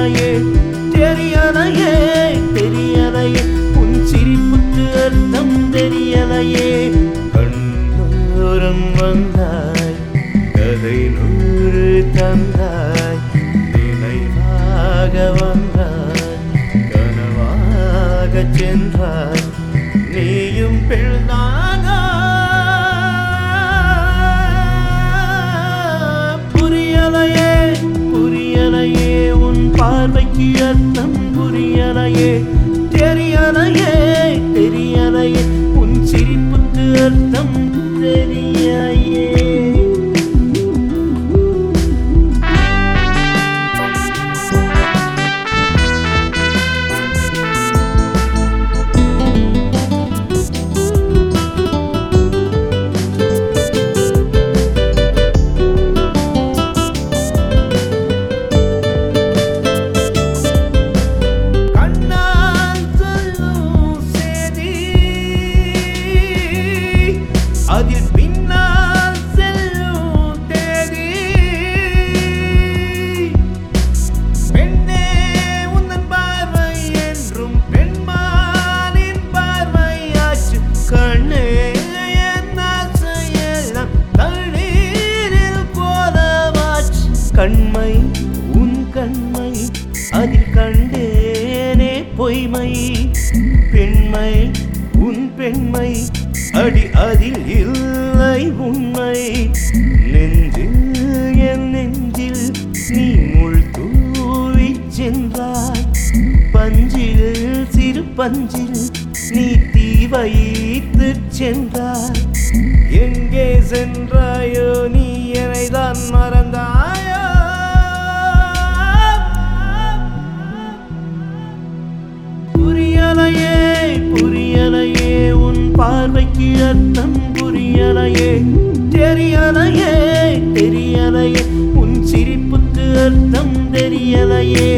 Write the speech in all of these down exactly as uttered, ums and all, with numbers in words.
புரியலையே தெரியலையே தெரியலையே உன் சிரிப்புக்கு அர்த்தம் தெரியலையே கண்ணோரம் வந்தாய் கதை நூறு தந்தாய் நினைவாக வந்தாய் கனவாக சென்றாய் நீயும் பெண்ணாக புரியலையே புரியலையே உன் பார்வைக்கு அர்த்தம் புரியலையே தெரியலையே தெரியலையே உன் சிரிப்புக்கு அர்த்தம் தெரியலையே அதில் பின்னால் செல்லும் தேதி பெண்ணே உந்தன் பார்வை என்றும் பெண்மானின் பார்வையாச்சு கண்ணே என் ஆசையெல்லாம் தண்ணீரில் போலவாச்சு கண்மை உன் கண்மை அதில் கண்டேனே பொய்மை பெண்மை உன் பெண்மை அடி அதில் இல்லை உண்மை நெஞ்சில் என் நெஞ்சில் நீ முள் தூவி சென்றாய் பஞ்சில் சிறு பஞ்சில் நீ தீ வைத்து சென்றாய் எங்கே சென்றாயோ நீ என்னை தான் மறந்தாயோ புரியலையே புரியலையே உன் பார்வைக்கு அர்த்தம் புரியலையே தெரியலையே தெரியலையே உன் சிரிப்புக்கு அர்த்தம் தெரியலையே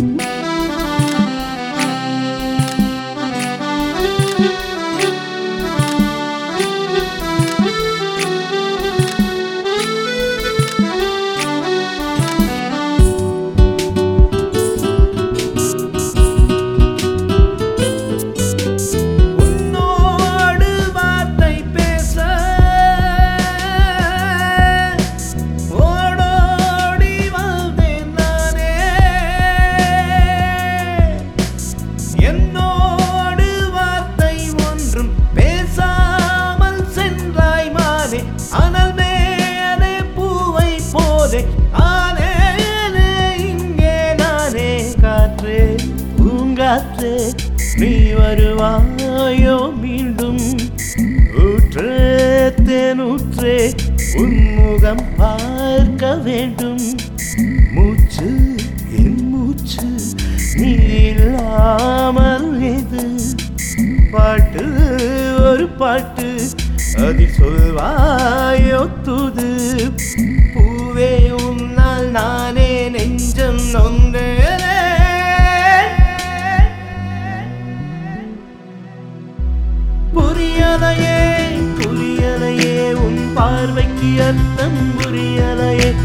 இங்கே நானே காற்றே பூங்காற்றே நீ வருவாயோ மீண்டும் ஊற்றே தேனூற்றே உன்முகம் பார்க்க வேண்டும் மூச்சு என் மூச்சு நீ இல்லாமல் எது பாட்டு ஒரு பாட்டு அதில் சொல்வாயோ தூது பூவே உன்னால் நானே நெஞ்சம் நொந்தேனே புரியலையே புரியலையே உன் பார்வைக்கு அர்த்தம் புரியலையே